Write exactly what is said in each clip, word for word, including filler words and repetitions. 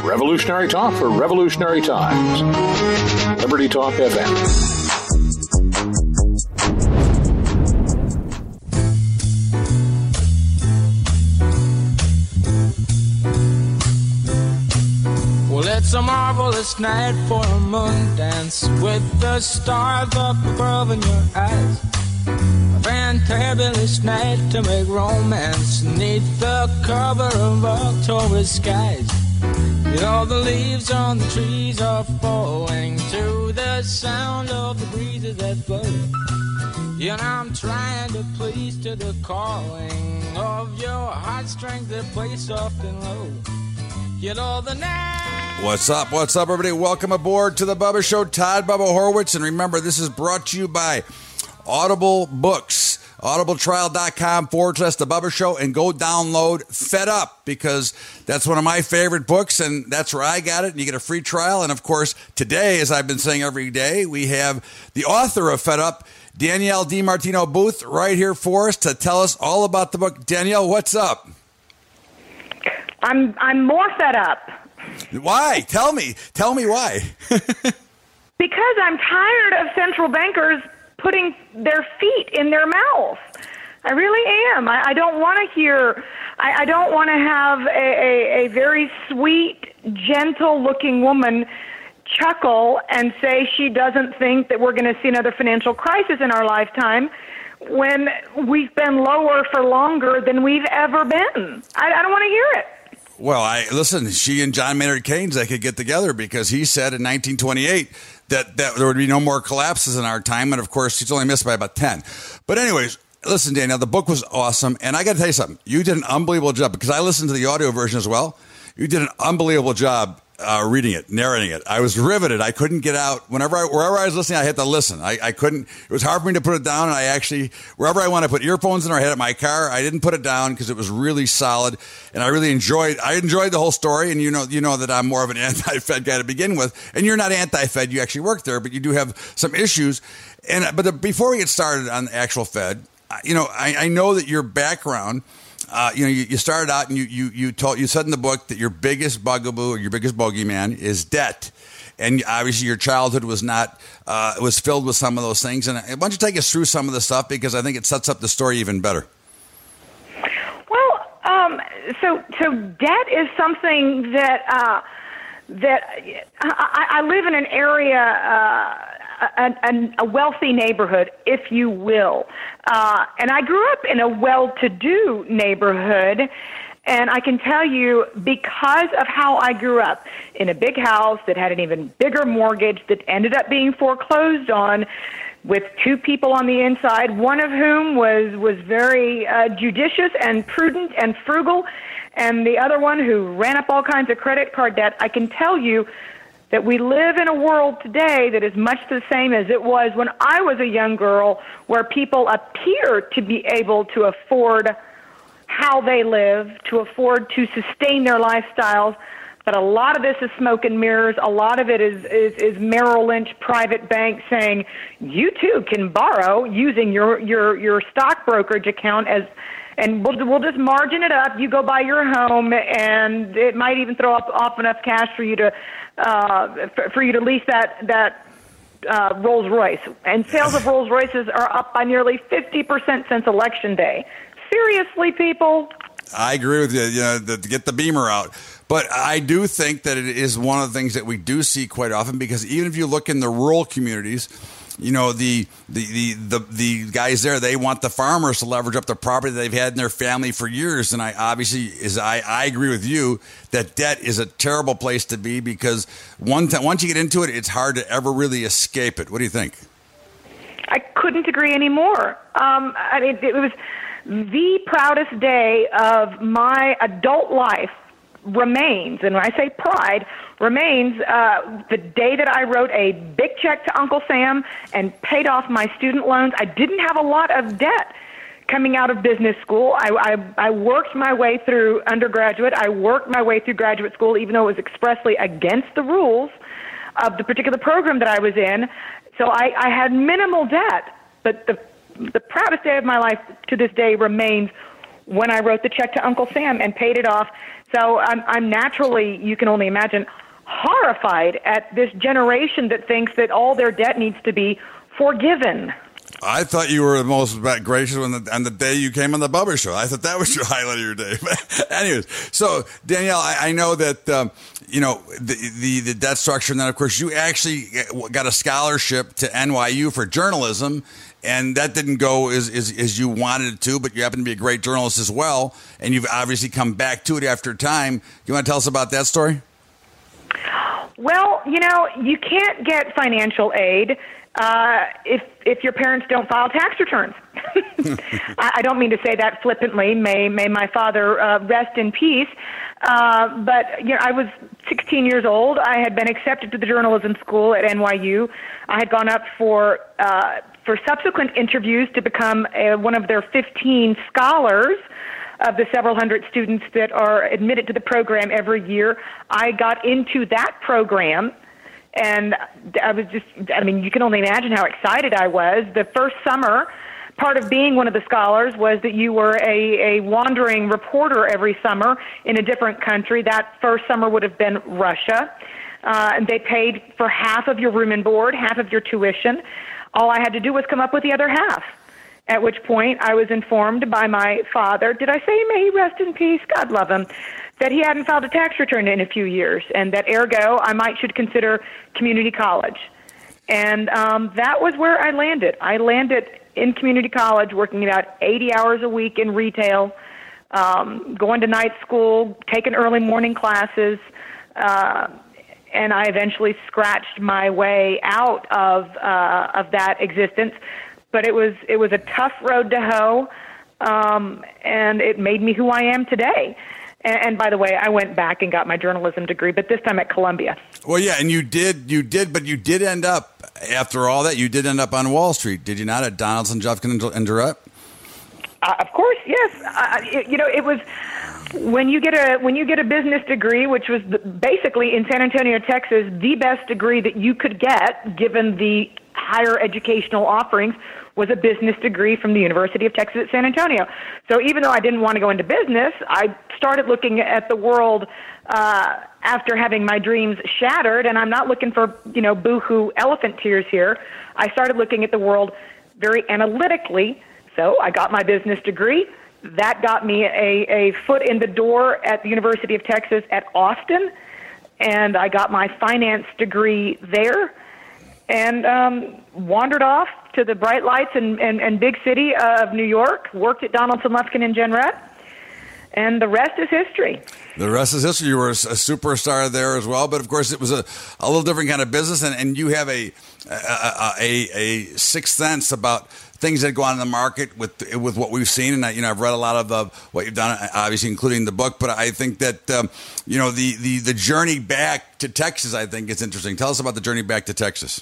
Revolutionary talk for revolutionary times. Liberty Talk F M. Well, it's a marvelous night for a moon dance with the stars up above in your eyes. A fantabulous night to make romance neath the cover of October skies. You know the leaves on the trees are falling to the sound of the breezes that blow. You know I'm trying to please to the calling of your heartstrings that play soft and low. You know the night. What's up? What's up, everybody? Welcome aboard to the Bubba Show. Todd Bubba Horowitz. And remember, this is brought to you by Audible Books. audibletrial.com forward slash the Bubba Show, and go download Fed Up, because that's one of my favorite books, and that's where I got it, and you get a free trial. And of course, today, as I've been saying every day, we have the author of Fed Up, Danielle DiMartino Booth, right here for us to tell us all about the book. Danielle, what's up? I'm I'm more fed up. Why? Tell me. Tell me why. Because I'm tired of central bankers putting their feet in their mouth. I really am. I, I don't want to hear, I, I don't want to have a, a, a very sweet, gentle-looking woman chuckle and say she doesn't think that we're going to see another financial crisis in our lifetime when we've been lower for longer than we've ever been. I, I don't want to hear it. Well, I listen, she and John Maynard Keynes, they could get together, because he said in nineteen twenty-eight that, that there would be no more collapses in our time. And of course, he's only missed by about ten. But anyways, listen, Danielle, the book was awesome. And I got to tell you something. You did an unbelievable job, because I listened to the audio version as well. You did an unbelievable job uh, reading it, narrating it. I was riveted. I couldn't get out. Whenever I, wherever I was listening, I had to listen. I, I couldn't. It was hard for me to put it down. And I actually, wherever I want to put earphones in, or I had it in my car, I didn't put it down, because it was really solid. And I really enjoyed. I enjoyed the whole story. And you know, you know that I'm more of an anti-Fed guy to begin with. And you're not anti-Fed. You actually work there, but you do have some issues. And but the, before we get started on the actual Fed, you know, I, I know that your background. Uh, you know, you, you started out and you, you, you told, you said in the book that your biggest bugaboo or your biggest bogeyman is debt. And obviously your childhood was not, uh, was filled with some of those things. And why don't you take us through some of the stuff, because I think it sets up the story even better. Well, um, so, so debt is something that, uh, that I, I live in an area, uh, A, a, a wealthy neighborhood, if you will. Uh, and I grew up in a well-to-do neighborhood, and I can tell you, because of how I grew up, in a big house that had an even bigger mortgage that ended up being foreclosed on, with two people on the inside, one of whom was, was very uh, judicious and prudent and frugal, and the other one who ran up all kinds of credit card debt. I can tell you that we live in a world today that is much the same as it was when I was a young girl, where people appear to be able to afford how they live, to afford to sustain their lifestyles. But a lot of this is smoke and mirrors. A lot of it is, is, is Merrill Lynch private bank saying, you too can borrow using your, your, your stock brokerage account as and we'll, we'll just margin it up. You go buy your home, and it might even throw up off enough cash for you to uh, for, for you to lease that that uh, Rolls Royce. And sales of Rolls Royces are up by nearly fifty percent since Election Day. Seriously, people. I agree with you. You know, the, to get the Beamer out. But I do think that it is one of the things that we do see quite often, because even if you look in the rural communities, you know, the, the, the, the, the guys there, they want the farmers to leverage up the property they've had in their family for years. And I obviously, is I, I agree with you that debt is a terrible place to be, because one time, once you get into it, it's hard to ever really escape it. What do you think? I couldn't agree anymore. Um, I mean, it was the proudest day of my adult life remains, and when I say pride, remains uh, the day that I wrote a big check to Uncle Sam and paid off my student loans. I didn't have a lot of debt coming out of business school. I, I, I worked my way through undergraduate. I worked my way through graduate school, even though it was expressly against the rules of the particular program that I was in. So I, I had minimal debt, but the the proudest day of my life to this day remains when I wrote the check to Uncle Sam and paid it off, So I'm, I'm naturally, you can only imagine, horrified at this generation that thinks that all their debt needs to be forgiven. I thought you were the most gracious on the, on the day you came on the Bubba Show. I thought that was your highlight of your day. But anyways, so Danielle, I, I know that um, you know the, the the debt structure, and then of course you actually got a scholarship to N Y U for journalism, and that didn't go as, as as you wanted it to. But you happen to be a great journalist as well, and you've obviously come back to it after time. You want to tell us about that story? Well, you know, you can't get financial aid uh, if if your parents don't file tax returns. I, I don't mean to say that flippantly. May may my father uh, rest in peace. Uh, but you know, I was sixteen years old. I had been accepted to the journalism school at N Y U. I had gone up for uh, for subsequent interviews to become a, one of their fifteen scholars of the several hundred students that are admitted to the program every year. I got into that program, and I was just, I mean, you can only imagine how excited I was. The first summer, part of being one of the scholars was that you were a, a wandering reporter every summer in a different country. That first summer would have been Russia. Uh, and they paid for half of your room and board, half of your tuition. All I had to do was come up with the other half. At which point I was informed by my father, did I say may he rest in peace, God love him, that he hadn't filed a tax return in a few years, and that ergo I might should consider community college. And um, that was where I landed. I landed in community college, working about eighty hours a week in retail, um, going to night school, taking early morning classes, uh, and I eventually scratched my way out of uh, of that existence. But it was it was a tough road to hoe, um, and it made me who I am today. And, and by the way, I went back and got my journalism degree, but this time at Columbia. Well, yeah, and you did, you did, but you did end up, after all that, you did end up on Wall Street, did you not, at Donaldson, Jeffkin, and Durrett? Uh, of course, yes. Uh, it, you know, it was when you get a when you get a business degree, which was the, basically in San Antonio, Texas, the best degree that you could get, given the higher educational offerings, was a business degree from the University of Texas at San Antonio. So even though I didn't want to go into business, I started looking at the world uh, after having my dreams shattered, and I'm not looking for, you know, boohoo elephant tears here. I started looking at the world very analytically. So I got my business degree. That got me a, a foot in the door at the University of Texas at Austin, and I got my finance degree there, and um, wandered off to the bright lights and, and, and big city of New York, worked at Donaldson, Lufkin, and Jenrette, and the rest is history. The rest is history. You were a, a superstar there as well, but of course it was a, a little different kind of business, and, and you have a a, a a sixth sense about things that go on in the market with with what we've seen. And I, you know, I've read a lot of uh, what you've done, obviously including the book. But I think that um, you know the, the the journey back to Texas, I think, is interesting. Tell us about the journey back to Texas.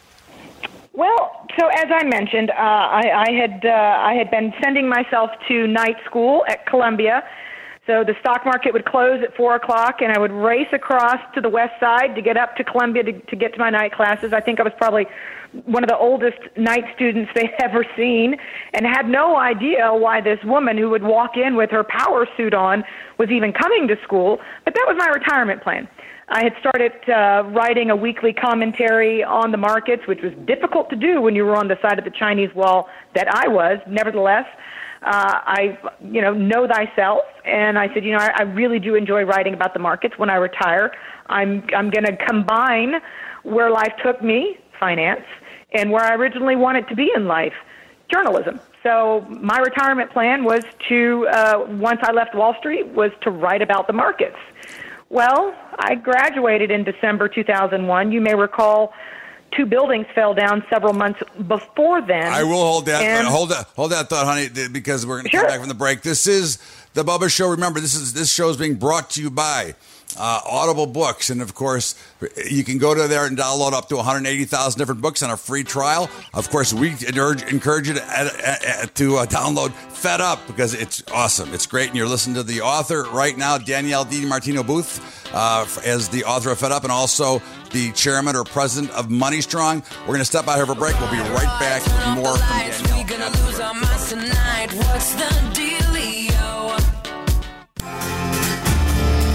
Well, so as I mentioned, uh, I, I had uh, I had been sending myself to night school at Columbia. So the stock market would close at four o'clock, and I would race across to the west side to get up to Columbia to, to get to my night classes. I think I was probably one of the oldest night students they'd ever seen, and had no idea why this woman who would walk in with her power suit on was even coming to school. But that was my retirement plan. I had started uh, writing a weekly commentary on the markets, which was difficult to do when you were on the side of the Chinese wall that I was. Nevertheless, uh, I, you know, know thyself, and I said, you know, I, I really do enjoy writing about the markets. When I retire, I'm I'm going to combine where life took me, finance, and where I originally wanted to be in life, journalism. So my retirement plan was to, uh, once I left Wall Street, was to write about the markets. Well, I graduated in December two thousand one. You may recall two buildings fell down several months before then. I will hold that and, hold that hold that thought, honey, because we're going to sure. come back from the break. This is the Bubba Show. Remember, this is this show is being brought to you by uh, Audible Books, and of course, you can go to there and download up to one hundred eighty thousand different books on a free trial. Of course, we encourage, encourage you to uh, to uh, download Fed Up because it's awesome. It's great, and you're listening to the author right now, Danielle DiMartino Booth, uh, as the author of Fed Up, and also the chairman or president of Money Strong. We're going to step out here for a break. We'll be right back with more from Danielle. We're gonna lose our minds tonight. What's the dealio?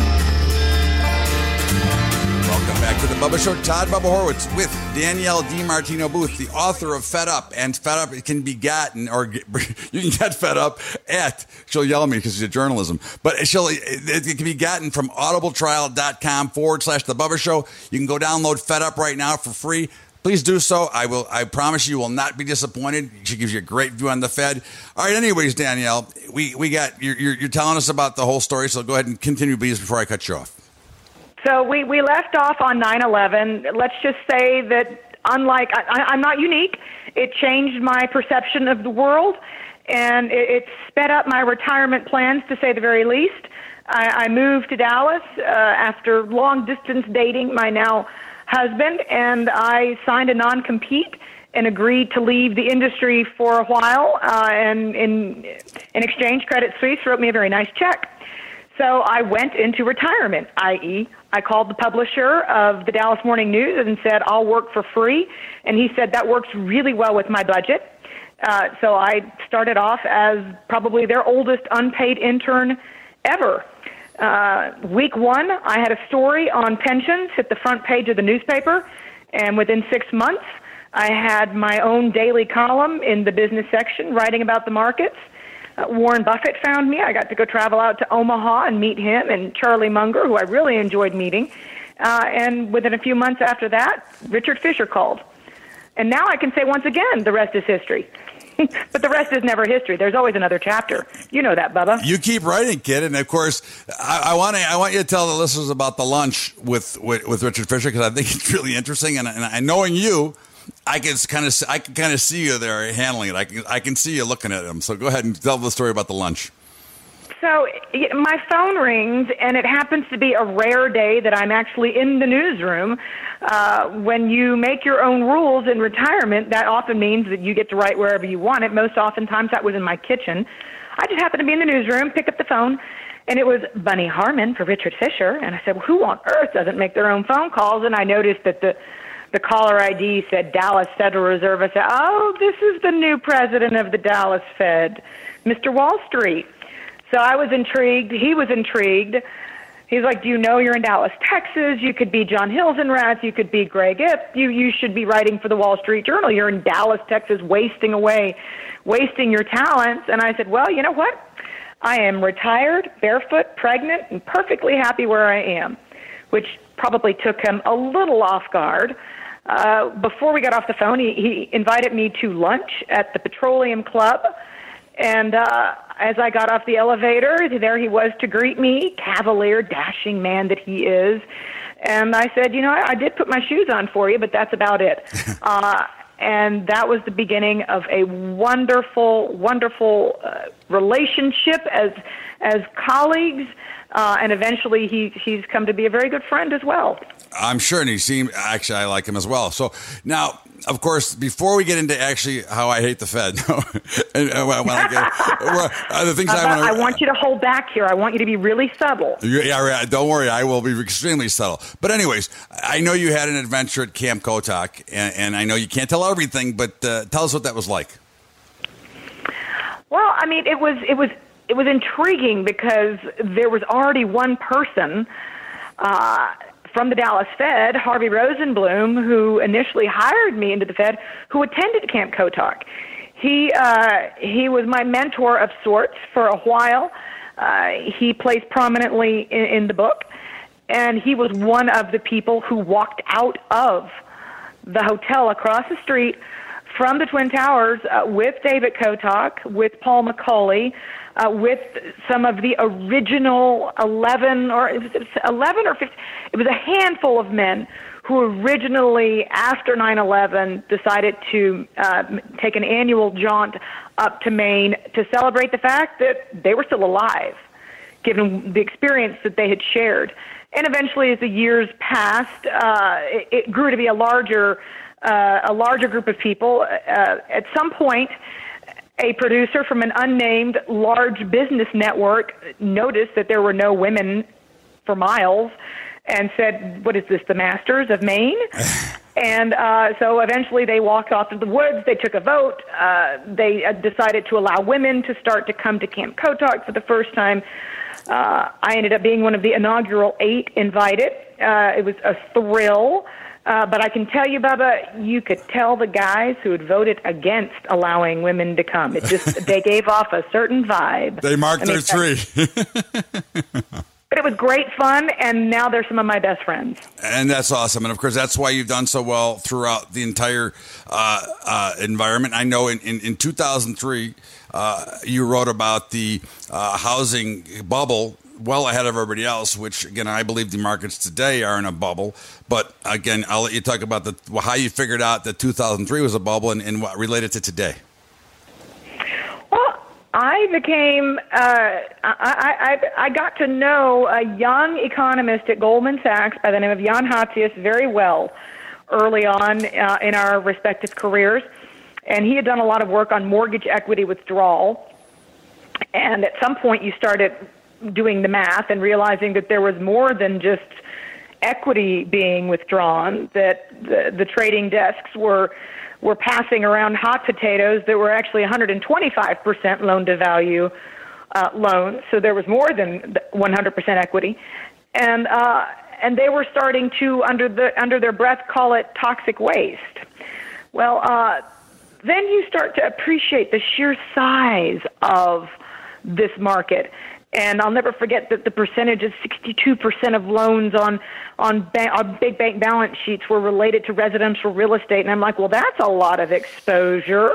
to the Bubba Show. Todd Bubba Horwitz with Danielle DiMartino Booth, the author of Fed Up. And Fed Up it can be gotten, or get, you can get Fed Up at, she'll yell at me because she's a journalism, but she'll, it, it can be gotten from audibletrial.com forward slash the Bubba Show. You can go download Fed Up right now for free. Please do so. I will. I promise you will not be disappointed. She gives you a great view on the Fed. All right. Anyways, Danielle, we, we got, you're, you're, you're telling us about the whole story. So go ahead and continue, please, before I cut you off. So we, we left off on nine eleven. Let's just say that unlike, I, I'm not unique. It changed my perception of the world, and it, it sped up my retirement plans, to say the very least. I, I moved to Dallas uh, after long-distance dating my now husband, and I signed a non-compete and agreed to leave the industry for a while, uh, and in, in exchange, Credit Suisse wrote me a very nice check. So I went into retirement, that is, I called the publisher of the Dallas Morning News and said, I'll work for free. And he said, that works really well with my budget. Uh, so I started off as probably their oldest unpaid intern ever. Uh, week one, I had a story on pensions hit the front page of the newspaper. And within six months, I had my own daily column in the business section writing about the markets. Uh, Warren Buffett found me. I got to go travel out to Omaha and meet him, and Charlie Munger, who I really enjoyed meeting. Uh, and within a few months after that, Richard Fisher called. And now I can say once again, the rest is history. But the rest is never history. There's always another chapter. You know that, Bubba. You keep writing, kid. And, of course, I, I want to I want you to tell the listeners about the lunch with, with, with Richard Fisher, because I think it's really interesting. And, and, and knowing you, I can kind of I can kind of see you there handling it. I can I can see you looking at him. So go ahead and tell the story about the lunch. So my phone rings, and it happens to be a rare day that I'm actually in the newsroom. Uh, when you make your own rules in retirement, that often means that you get to write wherever you want it. Most oftentimes that was in my kitchen. I just happened to be in the newsroom, pick up the phone, and it was Bunny Harmon for Richard Fisher. And I said, well, who on earth doesn't make their own phone calls? And I noticed that the The caller I D said Dallas Federal Reserve. I said, oh, this is the new president of the Dallas Fed, Mister Wall Street. So I was intrigued. He was intrigued. He's like, do you know you're in Dallas, Texas? You could be John Hilsenrath. You could be Greg Ip. You, you should be writing for the Wall Street Journal. You're in Dallas, Texas, wasting away, wasting your talents. And I said, well, you know what? I am retired, barefoot, pregnant, and perfectly happy where I am, which probably took him a little off guard. Uh, before we got off the phone, he, he invited me to lunch at the Petroleum Club. And uh, as I got off the elevator, there he was to greet me, cavalier, dashing man that he is. And I said, you know, I, I did put my shoes on for you, but that's about it. uh, and that was the beginning of a wonderful, wonderful uh, relationship as as colleagues. Uh, and eventually he, he's come to be a very good friend as well. I'm sure, and he seemed, actually, I like him as well. So now, of course, before we get into actually how I hate the Fed, and, uh, when I get, uh, the things uh, I want to... I want you to hold back here. I want you to be really subtle. Yeah, don't worry. I will be extremely subtle. But anyways, I know you had an adventure at Camp Kotok, and, and I know you can't tell everything, but uh, tell us what that was like. Well, I mean, it was it was... It was intriguing because there was already one person uh, from the Dallas Fed, Harvey Rosenblum, who initially hired me into the Fed, who attended Camp Kotok. He uh, he was my mentor of sorts for a while. Uh, he plays prominently in, in the book, and he was one of the people who walked out of the hotel across the street from the Twin Towers uh, with David Kotok, with Paul McCauley, Uh, with some of the original eleven or eleven or fifteen, it was a handful of men who originally, after nine eleven, decided to uh, take an annual jaunt up to Maine to celebrate the fact that they were still alive, given the experience that they had shared. And eventually, as the years passed, uh, it, it grew to be a larger, uh, a larger group of people. Uh, at some point, a producer from an unnamed large business network noticed that there were no women for miles and said, what is this, the Masters of Maine? and uh, so eventually they walked off to the woods. They took a vote. Uh, they uh, decided to allow women to start to come to Camp Kotok for the first time. Uh, I ended up being one of the inaugural eight invited. Uh, it was a thrill. Uh, but I can tell you, Bubba, you could tell the guys who had voted against allowing women to come. It just, they gave off a certain vibe. They marked their three. But it was great fun, and now they're some of my best friends. And that's awesome. And, of course, that's why you've done so well throughout the entire uh, uh, environment. I know in, in, in two thousand three, uh, you wrote about the uh, housing bubble well ahead of everybody else, which, again, I believe the markets today are in a bubble. But, again, I'll let you talk about the how you figured out that two thousand three was a bubble and, and what related to today. Well, I became, uh, I, I, I got to know a young economist at Goldman Sachs by the name of Jan Hatzius very well early on uh, in our respective careers. And he had done a lot of work on mortgage equity withdrawal. And at some point you started doing the math and realizing that there was more than just equity being withdrawn, that the, the trading desks were were passing around hot potatoes that were actually one hundred twenty-five percent loan-to-value uh, loans. So there was more than one hundred percent equity. And uh, and they were starting to, under the under their breath, call it toxic waste. Well, uh, then you start to appreciate the sheer size of this market. And I'll never forget that the percentage of sixty-two percent of loans on on, ba- on big bank balance sheets were related to residential real estate. And I'm like, well, that's a lot of exposure.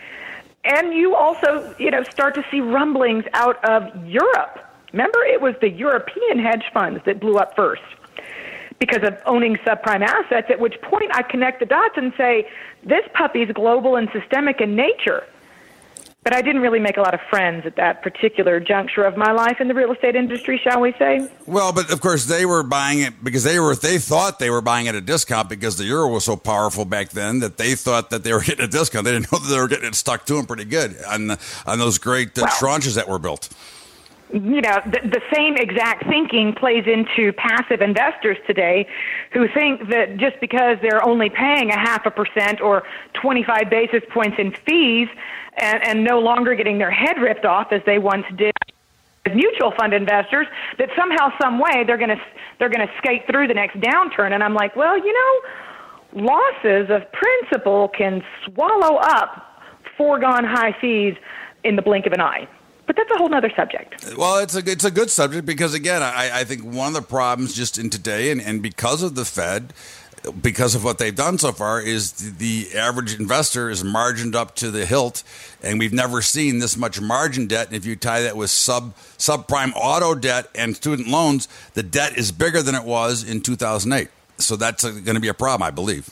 And you also, you know, start to see rumblings out of Europe. Remember, it was the European hedge funds that blew up first because of owning subprime assets, at which point I connect the dots and say, this puppy's global and systemic in nature. But I didn't really make a lot of friends at that particular juncture of my life in the real estate industry, shall we say? Well, but of course they were buying it because they were they thought they were buying at a discount because the euro was so powerful back then that they thought that they were getting a discount. They didn't know that they were getting it stuck to them pretty good on the, on those great uh, well, tranches that were built. You know, the, the same exact thinking plays into passive investors today who think that just because they're only paying a half a percent or twenty-five basis points in fees and, and no longer getting their head ripped off as they once did as mutual fund investors, that somehow, some way, they're going to they're going to skate through the next downturn. And I'm like, well, you know, losses of principal can swallow up foregone high fees in the blink of an eye. But that's a whole other subject. Well, it's a it's a good subject because, again, I, I think one of the problems just in today and, and because of the Fed, because of what they've done so far, is the, the average investor is margined up to the hilt, and we've never seen this much margin debt. And if you tie that with sub subprime auto debt and student loans, the debt is bigger than it was in two thousand eight. So that's going to be a problem, I believe.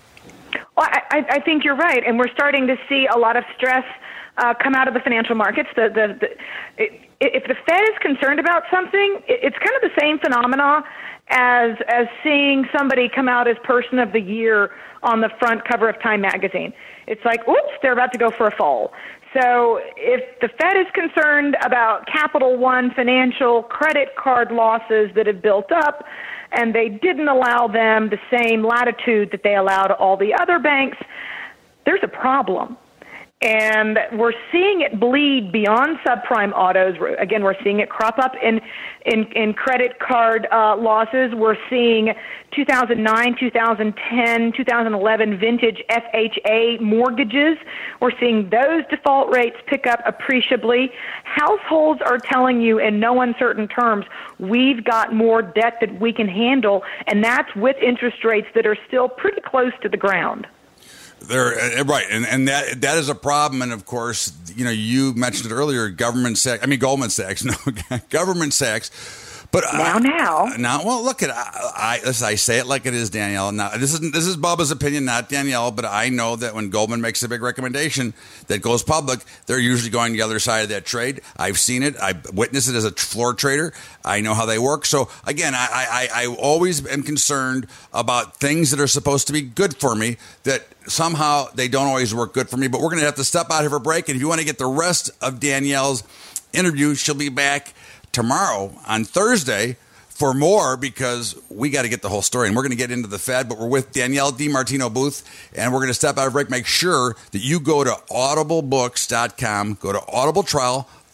Well, I, I think you're right, and we're starting to see a lot of stress Uh, come out of the financial markets. The, the, the, it, if the Fed is concerned about something, it, it's kind of the same phenomena as as seeing somebody come out as Person of the Year on the front cover of Time magazine. It's like, oops, they're about to go for a fall. So if the Fed is concerned about Capital One financial credit card losses that have built up, and they didn't allow them the same latitude that they allow to all the other banks, there's a problem. And we're seeing it bleed beyond subprime autos. Again, we're seeing it crop up in in, in credit card uh, losses. We're seeing two thousand nine, two thousand ten, two thousand eleven vintage F H A mortgages. We're seeing those default rates pick up appreciably. Households are telling you in no uncertain terms, we've got more debt that we can handle, and that's with interest rates that are still pretty close to the ground. They're right, and and that that is a problem. And of course, you know, you mentioned it earlier. Government Sachs, I mean Goldman Sachs, no, Government Sachs. But now, uh, now, now, well, look at I, I. Listen, I say it like it is, Danielle. Now, this is this is Bubba's opinion, not Danielle. But I know that when Goldman makes a big recommendation that goes public, they're usually going to the other side of that trade. I've seen it. I've witnessed it as a floor trader. I know how they work. So again, I I, I always am concerned about things that are supposed to be good for me that somehow they don't always work good for me. But we're going to have to step out here for a break. And if you want to get the rest of Danielle's interview, she'll be back tomorrow on Thursday for more because we got to get the whole story. And we're going to get into the Fed, but we're with Danielle DiMartino Booth, and we're going to step out of break. Make sure that you go to audible books dot com, go to Audible Trial,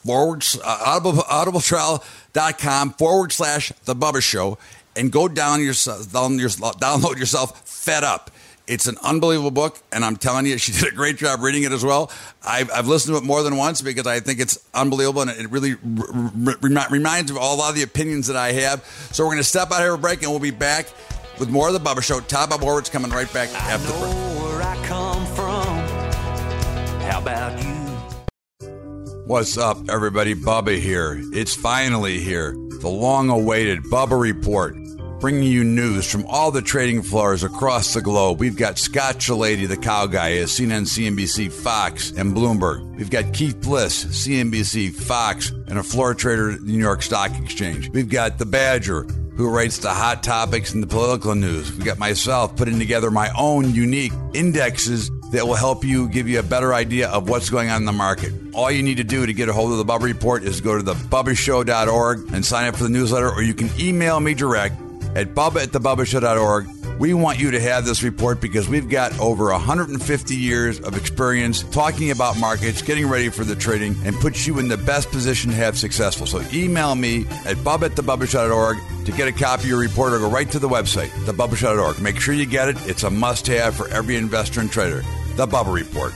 forward, uh, audible, audibletrial.com forward slash The Bubba Show and go down yourself, down your, download yourself Fed Up. It's an unbelievable book, and I'm telling you, she did a great job reading it as well. I've, I've listened to it more than once because I think it's unbelievable, and it really r- r- reminds me of a lot of the opinions that I have. So we're going to step out here for a break, and we'll be back with more of The Bubba Show. Todd Bubba Horwitz coming right back after the break. I know where I come from. How about you? What's up, everybody? Bubba here. It's finally here. The long-awaited Bubba Report. Bringing you news from all the trading floors across the globe. We've got Scott Shellady, the cow guy, is C N N, C N B C, Fox, and Bloomberg. We've got Keith Bliss, C N B C, Fox, and a floor trader at the New York Stock Exchange. We've got the Badger, who writes the hot topics and the political news. We've got myself putting together my own unique indexes that will help you, give you a better idea of what's going on in the market. All you need to do to get a hold of the Bubba Report is go to the bubba show dot org and sign up for the newsletter, or you can email me direct at bubba at the bubba show dot org. We want you to have this report because we've got over one hundred fifty years of experience talking about markets, getting ready for the trading, and puts you in the best position to have successful. So email me at bubba at the bubba show dot org to get a copy of your report, or go right to the website, the bubba show dot org. Make sure you get it. It's a must-have for every investor and trader. The Bubba Report.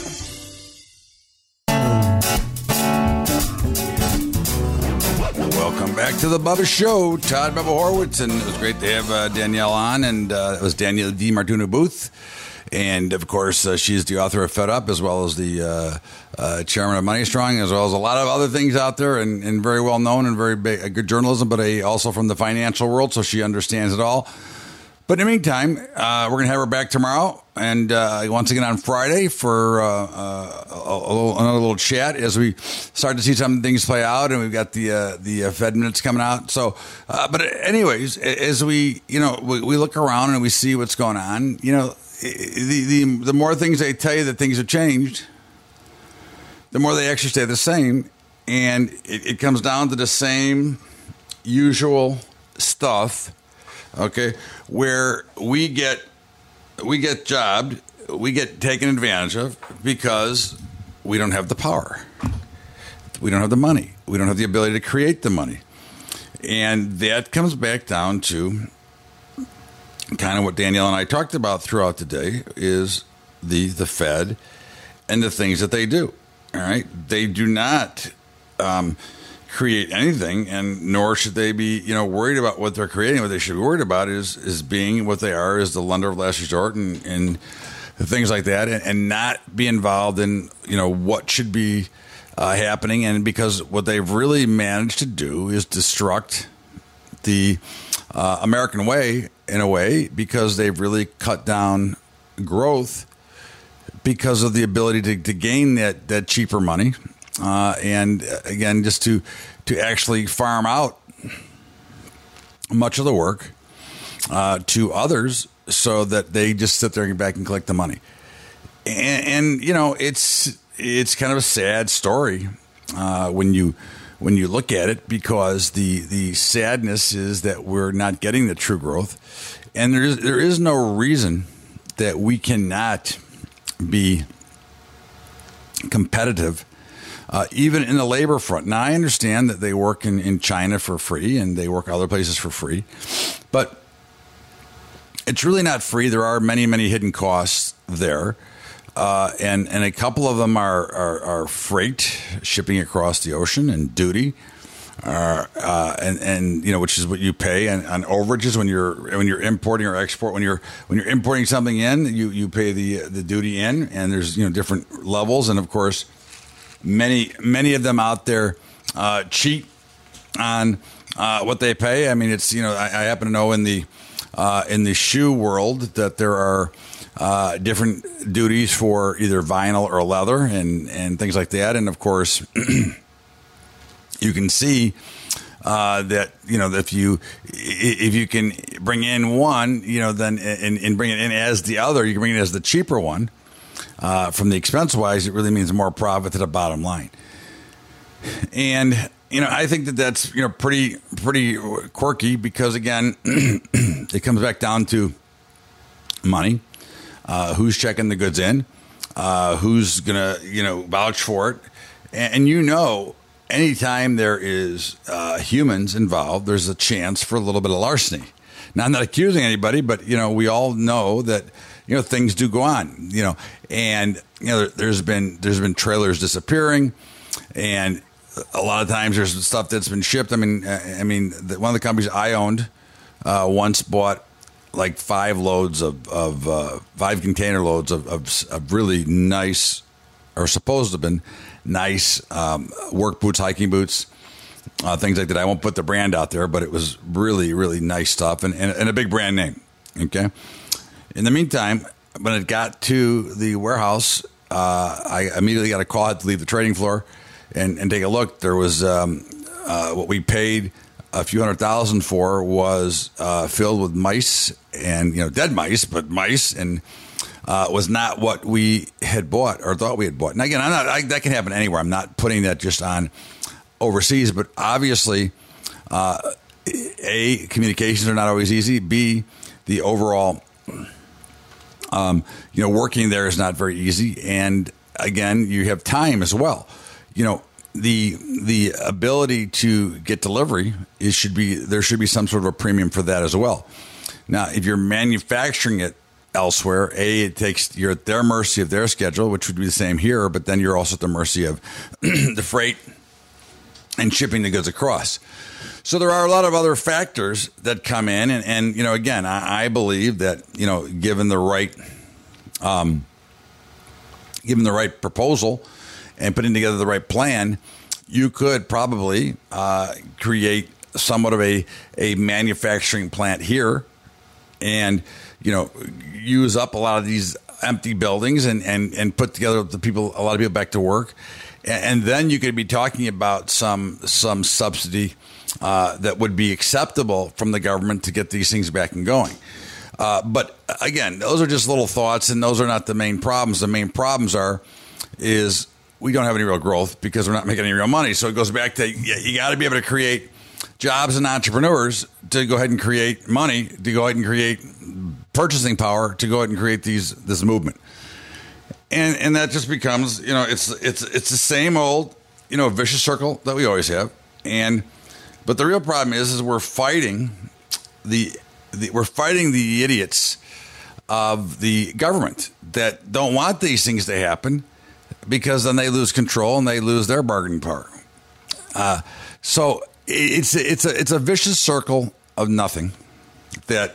Welcome back to the Bubba Show. Todd Bubba Horwitz, and it was great to have uh, Danielle on, and uh, it was Danielle DiMartino Booth, and of course uh, she's the author of Fed Up, as well as the uh, uh, chairman of Money Strong, as well as a lot of other things out there, and, and very well known and very big, uh, good journalism, but a, also from the financial world, so she understands it all. But in the meantime, uh, we're going to have her back tomorrow, and uh, once again on Friday for uh, uh, a, a little, another little chat as we start to see some things play out, and we've got the uh, the uh, Fed minutes coming out. So, uh, but anyways, as we you know we, we look around and we see what's going on, you know, the the the more things they tell you that things have changed, the more they actually stay the same, and it, it comes down to the same usual stuff. Okay, where we get we get jobbed, we get taken advantage of because we don't have the power, we don't have the money, we don't have the ability to create the money, and that comes back down to kind of what Danielle and I talked about throughout the day is the the Fed and the things that they do. All right, they do not. Um, create anything, and nor should they be, you know, worried about what they're creating. What they should be worried about is is being what they are, is the lender of last resort, and, and things like that, and, and not be involved in, you know, what should be uh, happening. And because what they've really managed to do is destruct the uh, American way in a way, because they've really cut down growth because of the ability to, to gain that that cheaper money. Uh, and again, just to to actually farm out much of the work uh, to others, so that they just sit there and get back and collect the money. And, and you know, it's it's kind of a sad story uh, when you when you look at it, because the the sadness is that we're not getting the true growth, and there is there is no reason that we cannot be competitive. Uh, even in the labor front. Now, I understand that they work in, in China for free, and they work other places for free, but it's really not free. There are many, many hidden costs there, uh, and and a couple of them are, are, are freight, shipping across the ocean, and duty, uh, uh, and and you know, which is what you pay, and on overages when you're when you're importing or export. When you're when you're importing something in, you you pay the the duty in, and there's, you know, different levels, and of course, Many, many of them out there uh, cheat on uh, what they pay. I mean, it's, you know, I, I happen to know in the uh, in the shoe world that there are uh, different duties for either vinyl or leather, and, and things like that. And of course, you can see uh, that, you know, if you if you can bring in one, you know, then and, and bring it in as the other, you can bring it as the cheaper one. Uh, from the expense wise, it really means more profit to the bottom line. And, you know, I think that that's, you know, pretty, pretty quirky, because again, it comes back down to money, uh, who's checking the goods in, uh, who's going to, you know, vouch for it. And, and, you know, anytime there is uh, humans involved, there's a chance for a little bit of larceny. Now, I'm not accusing anybody, but, you know, we all know that, you know, things do go on, you know, and, you know, there, there's been there's been trailers disappearing, and a lot of times there's stuff that's been shipped. I mean, I mean, the, one of the companies I owned uh, once bought like five loads of, of uh, five container loads of, of, of really nice, or supposed to have been nice um, work boots, hiking boots, uh, things like that. I won't put the brand out there, but it was really, really nice stuff, and, and, and a big brand name. Okay. In the meantime, when it got to the warehouse, uh, I immediately got a call to leave the trading floor and, and take a look. There was um, uh, what we paid a few hundred thousand for was uh, filled with mice and, you know, dead mice, but mice, and uh, was not what we had bought or thought we had bought. And again, I'm not, I, that can happen anywhere. I'm not putting that just on overseas, but obviously, uh, A, communications are not always easy. B, the overall, um, you know, working there is not very easy. And again, you have time as well. You know, the the ability to get delivery is should be there should be some sort of a premium for that as well. Now, if you're manufacturing it elsewhere, A, it takes you're at their mercy of their schedule, which would be the same here, but then you're also at the mercy of the freight and shipping the goods across. So there are a lot of other factors that come in, and, and you know, again, I, I believe that, you know, given the right, um, given the right proposal and putting together the right plan, you could probably uh, create somewhat of a a manufacturing plant here, and, you know, use up a lot of these empty buildings and and and put together the people, a lot of people back to work, and, and then you could be talking about some some subsidy uh, that would be acceptable from the government to get these things back and going. Uh, but again, those are just little thoughts, and those are not the main problems. The main problems are is we don't have any real growth because we're not making any real money. So it goes back to you, you got to be able to create jobs and entrepreneurs to go ahead and create money, to go ahead and create purchasing power, to go ahead and create these this movement. And and that just becomes, you know, it's it's it's the same old, you know, vicious circle that we always have. And but the real problem is is we're fighting the, the we're fighting the idiots of the government that don't want these things to happen, because then they lose control and they lose their bargaining power. Uh, so it's it's a it's a vicious circle of nothing that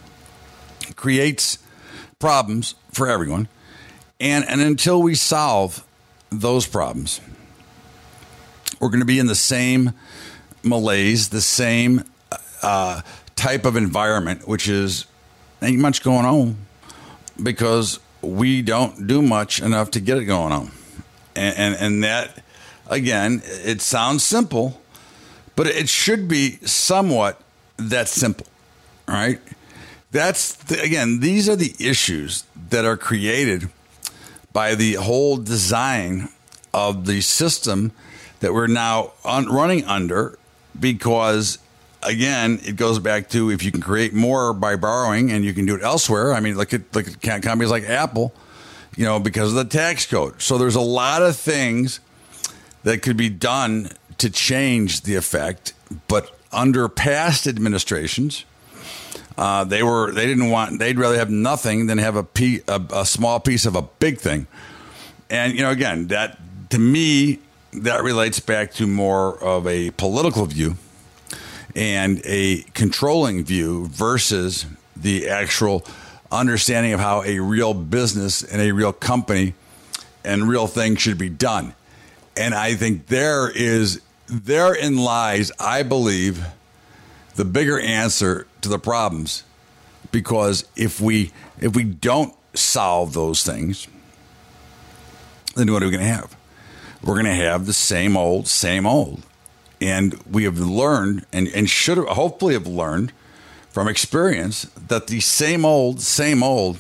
creates problems for everyone, and and until we solve those problems, we're going to be in the same malaise, the same uh, type of environment, which is ain't much going on because we don't do much enough to get it going on. And, and and that, again, it sounds simple, but it should be somewhat that simple, right? That's, the, again, these are the issues that are created by the whole design of the system that we're now un- running under, because, again, it goes back to if you can create more by borrowing and you can do it elsewhere. I mean, look at, look at companies like Apple, you know, because of the tax code. So there's a lot of things that could be done to change the effect, but under past administrations, uh, they were they didn't want they'd rather have nothing than have a, piece, a, a small piece of a big thing. And, you know, again, that to me, that relates back to more of a political view and a controlling view versus the actual understanding of how a real business and a real company and real thing should be done. And I think there is, therein lies, I believe, the bigger answer to the problems. Because if we if we don't solve those things, then what are we going to have? We're going to have the same old, same old. And we have learned, and, and should have, hopefully have learned from experience, that the same old, same old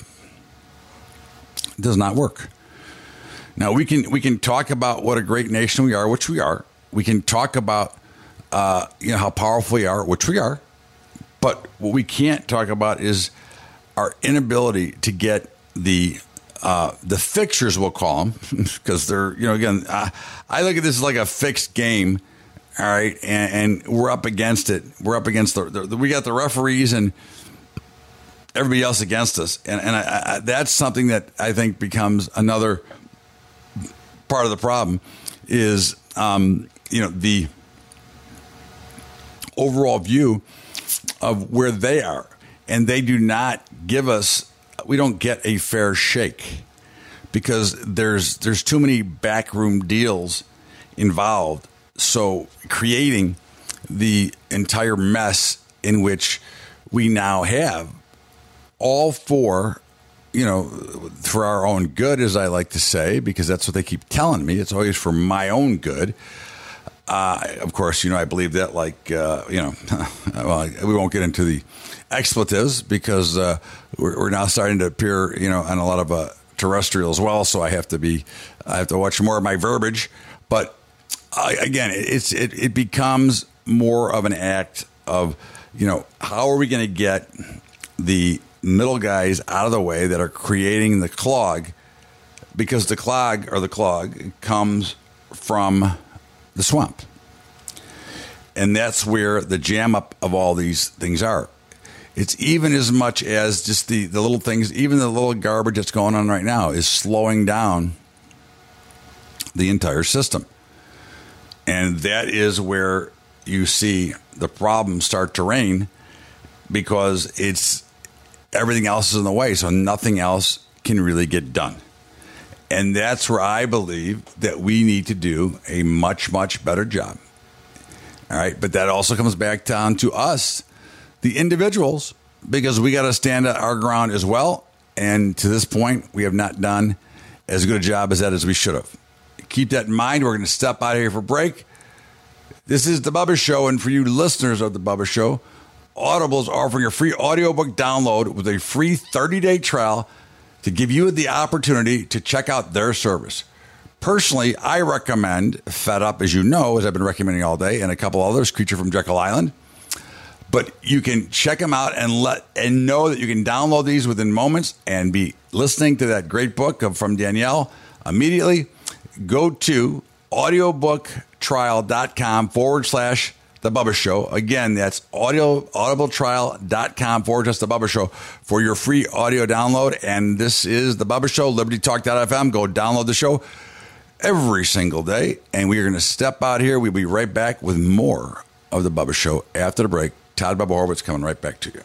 does not work. Now, we can we can talk about what a great nation we are, which we are. We can talk about uh, you know how powerful we are, which we are. But what we can't talk about is our inability to get the uh, the fixtures, we'll call them, because they're, you know, again, uh, I look at this as like a fixed game. All right. And, and we're up against it. We're up against the, the, we got the referees and everybody else against us. And, and I, I, that's something that I think becomes another part of the problem is, um, you know, the overall view of where they are. And they do not give us, we don't get a fair shake because there's there's too many backroom deals involved. So creating the entire mess in which we now have, all for, you know, for our own good, as I like to say, because that's what they keep telling me. It's always for my own good. Uh, of course, you know, I believe that, like, uh, you know, well, we won't get into the expletives because uh, we're, we're now starting to appear, you know, on a lot of uh, terrestrial as well. So I have to be, I have to watch more of my verbiage. But uh, again, it's it, it becomes more of an act of, you know, how are we going to get the middle guys out of the way that are creating the clog, because the clog or the clog comes from the swamp. And that's where the jam up of all these things are. It's even as much as just the, the little things, even the little garbage that's going on right now is slowing down the entire system. And that is where you see the problems start to reign, because it's everything else is in the way. So nothing else can really get done. And that's where I believe that we need to do a much, much better job. All right. But that also comes back down to us, the individuals, because we got to stand our ground as well. And to this point, we have not done as good a job as that as we should have. Keep that in mind. We're going to step out of here for break. This is The Bubba Show. And for you listeners of The Bubba Show, Audible's offering a free audiobook download with a free thirty-day trial to give you the opportunity to check out their service. Personally, I recommend Fed Up, as you know, as I've been recommending all day, and a couple others, Creature from Jekyll Island. But you can check them out and let and know that you can download these within moments and be listening to that great book of, from Danielle immediately. Go to audiobooktrial.com forward slash The Bubba Show. Again, that's audio audibletrial.com forward slash The Bubba Show for your free audio download. And this is The Bubba Show, liberty talk dot f m. Go download the show every single day. And we are going to step out here. We'll be right back with more of The Bubba Show after the break. Todd Bubba Horwitz coming right back to you.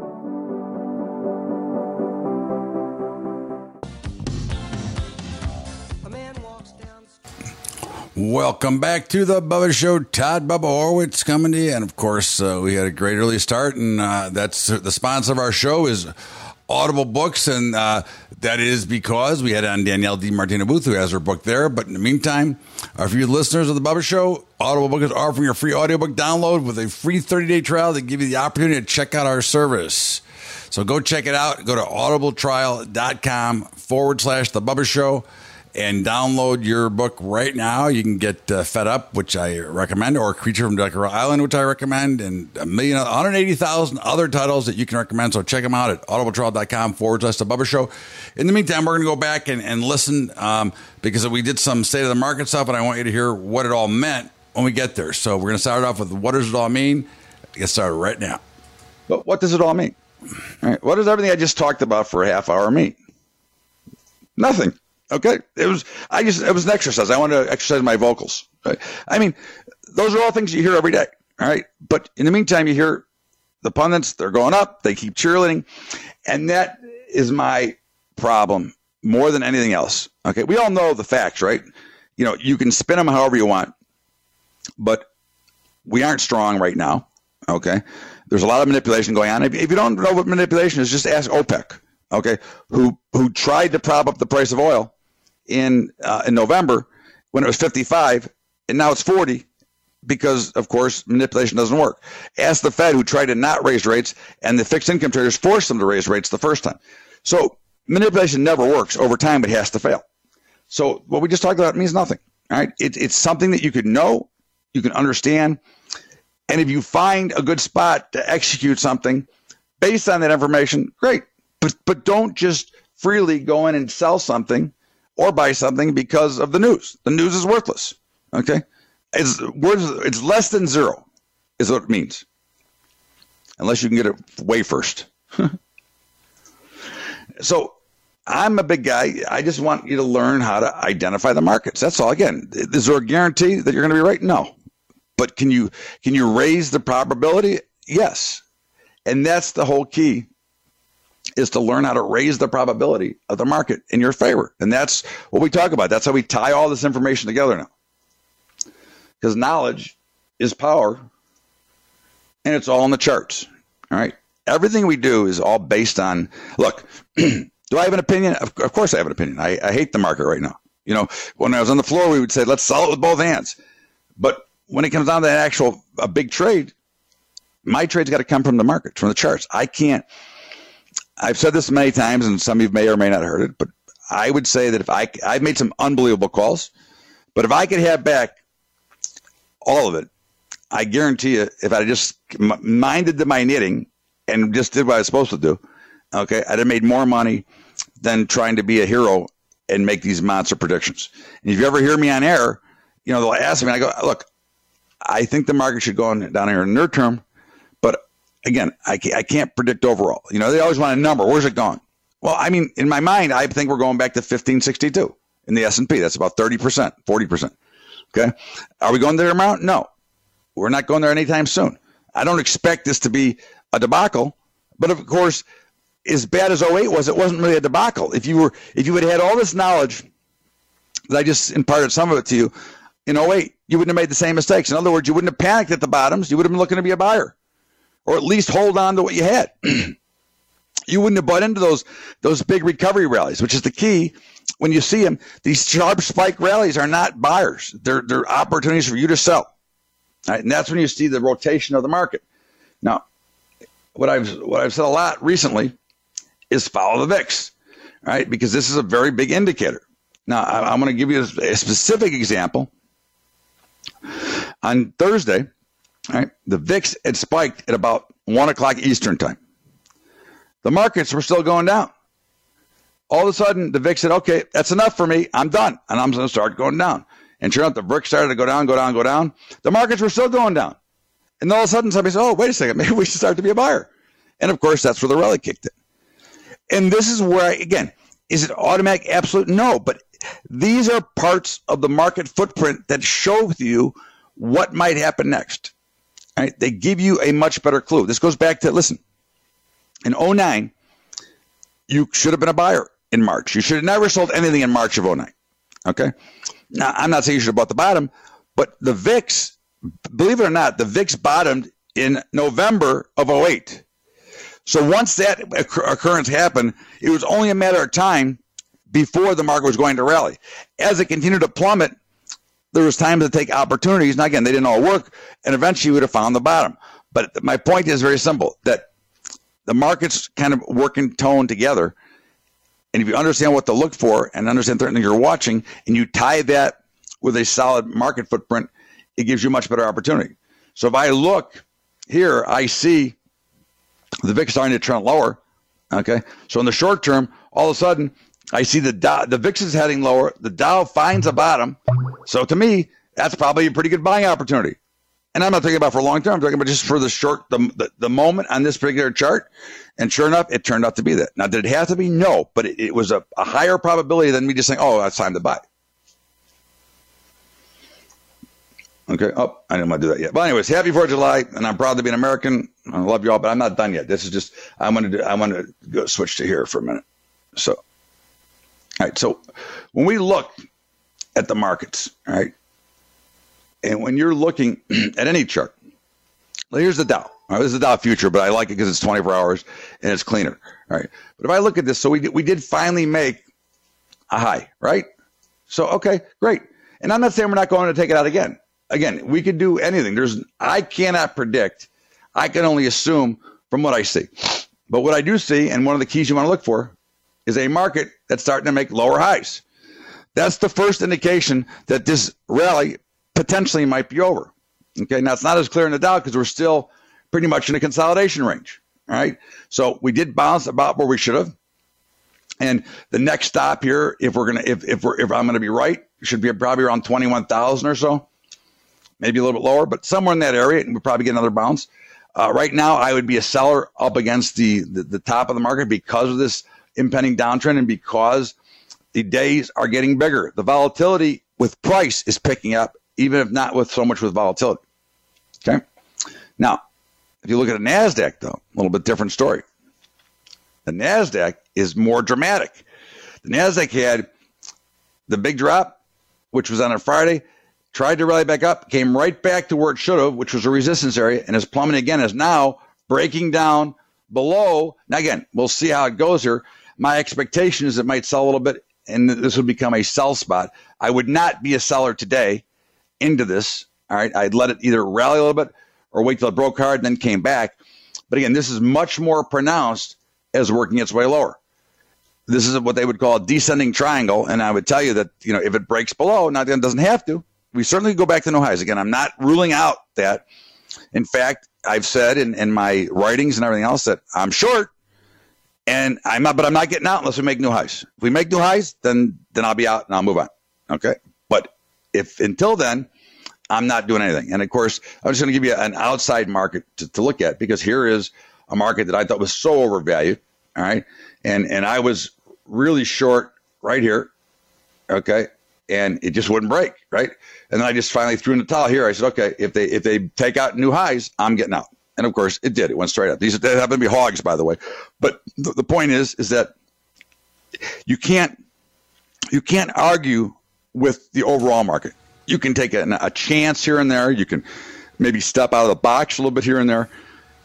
Welcome back to The Bubba Show. Todd Bubba Horwitz coming to you. And, of course, uh, we had a great early start, and uh, that's the sponsor of our show is Audible Books, and uh, that is because we had on Danielle DiMartino Booth, who has her book there. But in the meantime, uh, for you listeners of The Bubba Show, Audible Book is offering a free audiobook download with a free thirty-day trial to give you the opportunity to check out our service. So go check it out. Go to audibletrial.com forward slash The Bubba Show and download your book right now. You can get uh, Fed Up, which I recommend, or Creature from Jekyll Island, which I recommend, and a million, one hundred eighty thousand other titles that you can recommend. So check them out at audibletrial.com forward slash The Bubba Show. In the meantime, we're going to go back and, and listen um, because we did some state of the market stuff, and I want you to hear what it all meant when we get there. So we're going to start off with what does it all mean? Get started right now. But what does it all mean? All right. What does everything I just talked about for a half hour mean? Nothing. Okay. It was, I just, it was an exercise. I wanted to exercise my vocals. Right? I mean, those are all things you hear every day. All right. But in the meantime, you hear the pundits, they're going up, they keep cheerleading. And that is my problem more than anything else. Okay. We all know the facts, right? You know, you can spin them however you want, but we aren't strong right now. Okay. There's a lot of manipulation going on. If, if you don't know what manipulation is, just ask OPEC. Okay. Who, who tried to prop up the price of oil in uh, in November when it was fifty-five, and now it's forty because, of course, manipulation doesn't work. Ask the Fed, who tried to not raise rates, and the fixed income traders forced them to raise rates the first time. So manipulation never works. Over time, it has to fail. So what we just talked about means nothing. All right, it, it's something that you can know, you can understand, and if you find a good spot to execute something based on that information, great. But but don't just freely go in and sell something or buy something because of the news. The news is worthless. Okay, it's it's less than zero, is what it means, unless you can get it way first. So I'm a big guy. I just want you to learn how to identify the markets. That's all. Again, is there a guarantee that you're going to be right? No, but can you can you raise the probability? Yes, and that's the whole key. Is to learn how to raise the probability of the market in your favor. And that's what we talk about. That's how we tie all this information together now. Because knowledge is power, and it's all in the charts. All right? Everything we do is all based on, look, do I have an opinion? Of, of course I have an opinion. I, I hate the market right now. You know, when I was on the floor, we would say, let's sell it with both hands. But when it comes down to an actual, a big trade, my trade's got to come from the market, from the charts. I can't. I've said this many times, and some of you may or may not have heard it, but I would say that if I, I've made some unbelievable calls, but if I could have back all of it, I guarantee you, if I just minded to my knitting and just did what I was supposed to do, okay, I'd have made more money than trying to be a hero and make these monster predictions. And if you ever hear me on air, you know, they'll ask me, I go, look, I think the market should go on down here in the near term, but again, I can't, I can't predict overall. You know, they always want a number. Where's it going? Well, I mean, in my mind, I think we're going back to fifteen sixty-two in the S and P. That's about thirty percent, forty percent. Okay. Are we going there tomorrow? No, we're not going there anytime soon. I don't expect this to be a debacle, but of course, as bad as oh eight was, it wasn't really a debacle. If you were, if you had had all this knowledge that I just imparted some of it to you in oh eight, you wouldn't have made the same mistakes. In other words, you wouldn't have panicked at the bottoms. You would have been looking to be a buyer. Or at least hold on to what you had. You wouldn't have bought into those those big recovery rallies, which is the key. When you see them, these sharp spike rallies are not buyers. They're they're opportunities for you to sell. All right, and that's when you see the rotation of the market. Now, what I've what I've said a lot recently is follow the V I X, right? Because this is a very big indicator. Now, I, I'm going to give you a, a specific example. On Thursday, all right, the V I X had spiked at about one o'clock Eastern time. The markets were still going down. All of a sudden, the V I X said, okay, that's enough for me. I'm done. And I'm going to start going down. And sure enough, the V I X started to go down, go down, go down. The markets were still going down. And all of a sudden, somebody said, oh, wait a second, maybe we should start to be a buyer. And of course, that's where the rally kicked in. And this is where, I, again, is it automatic? Absolute? No. But these are parts of the market footprint that show you what might happen next. All right? They give you a much better clue. This goes back to, listen, in oh nine, you should have been a buyer in March. You should have never sold anything in March of oh nine. Okay? Now, I'm not saying you should have bought the bottom, but the V I X, believe it or not, the V I X bottomed in November of oh eight. So once that occurrence happened, it was only a matter of time before the market was going to rally. As it continued to plummet, there was time to take opportunities. Now, again, they didn't all work, and eventually you would have found the bottom. But my point is very simple, that the markets kind of work in tone together. And if you understand what to look for and understand the thing you're watching, and you tie that with a solid market footprint, it gives you a much better opportunity. So if I look here, I see the V I X starting to trend lower. Okay. So in the short term, all of a sudden, I see the Dow, the V I X is heading lower. The Dow finds a bottom. So to me, that's probably a pretty good buying opportunity. And I'm not talking about for long term. I'm talking about just for the short, the, the, the moment on this particular chart. And sure enough, it turned out to be that. Now, did it have to be? No, but it, it was a, a higher probability than me just saying, oh, it's time to buy. Okay. Oh, I didn't want to do that yet. But anyways, happy fourth of July, and I'm proud to be an American. I love you all, but I'm not done yet. This is just, I want to do, I want to go switch to here for a minute. So, all right. So when we look at the markets, all right, and when you're looking at any chart, well, here's the Dow. All right, this is the Dow future, but I like it because it's twenty-four hours and it's cleaner. All right. But if I look at this, so we did, we did finally make a high, right? So, okay, great. And I'm not saying we're not going to take it out again. Again, we could do anything. There's, I cannot predict. I can only assume from what I see. But what I do see, and one of the keys you want to look for, is a market that's starting to make lower highs. That's the first indication that this rally potentially might be over. Okay, now it's not as clear in the Dow because we're still pretty much in a consolidation range. All right, so we did bounce about where we should have. And the next stop here, if we're gonna, if if we're if I'm gonna be right, should be probably around twenty-one thousand or so, maybe a little bit lower, but somewhere in that area, and we'll probably get another bounce. Uh, right now, I would be a seller up against the, the the top of the market because of this impending downtrend and because the days are getting bigger. The volatility with price is picking up, even if not with so much with volatility. Okay. Now, if you look at a NASDAQ, though, a little bit different story. The NASDAQ is more dramatic. The NASDAQ had the big drop, which was on a Friday, tried to rally back up, came right back to where it should have, which was a resistance area, and is plummeting again, is now breaking down below. Now, again, we'll see how it goes here. My expectation is it might sell a little bit, and this would become a sell spot. I would not be a seller today into this. All right, I'd let it either rally a little bit or wait till it broke hard and then came back. But again, this is much more pronounced as working its way lower. This is what they would call a descending triangle, and I would tell you that, you know, if it breaks below, now it doesn't have to. We certainly go back to no highs. Again, I'm not ruling out that. In fact, I've said in, in my writings and everything else that I'm short, and I'm not, but I'm not getting out unless we make new highs. If we make new highs, then then I'll be out and I'll move on. Okay, but if until then, I'm not doing anything. And of course, I'm just going to give you an outside market to, to look at, because here is a market that I thought was so overvalued. All right, and and I was really short right here. Okay. And it just wouldn't break, right? And then I just finally threw in the towel here. I said, okay, if they if they take out new highs, I'm getting out. And of course, it did. It went straight up. These they happen to be hogs, by the way. But the, the point is, is that you can't you can't argue with the overall market. You can take a, a chance here and there. You can maybe step out of the box a little bit here and there.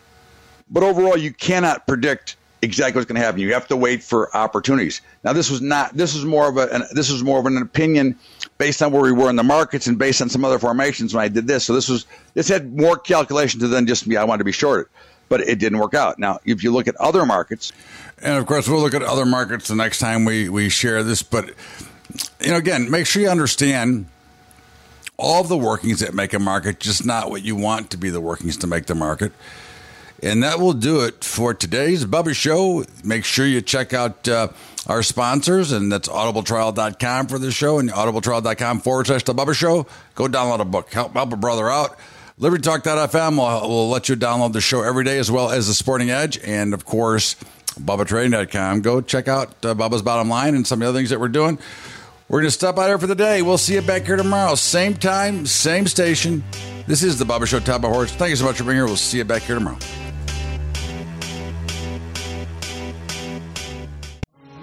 But overall, you cannot predict exactly what's going to happen. You have to wait for opportunities. Now, this was not. This was more of a. An, this was more of an opinion based on where we were in the markets and based on some other formations when I did this. So this was. This had more calculation to than just me. I wanted to be shorted, but it didn't work out. Now, if you look at other markets, and of course, we'll look at other markets the next time we we share this. But you know, again, make sure you understand all of the workings that make a market, just not what you want to be the workings to make the market. And that will do it for today's Bubba Show. Make sure you check out uh, our sponsors, and that's audible trial dot com for the show, and audibletrial.com forward slash the Bubba Show. Go download a book. Help, help a brother out. Liberty Talk dot f m will, will let you download the show every day, as well as the Sporting Edge. And, of course, Bubba Trading dot com. Go check out uh, Bubba's Bottom Line and some of the other things that we're doing. We're going to stop out here for the day. We'll see you back here tomorrow. Same time, same station. This is the Bubba Show, Top of Horse. Thank you so much for being here. We'll see you back here tomorrow.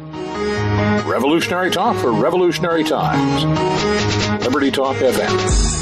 Revolutionary talk for revolutionary times. Liberty Talk F M.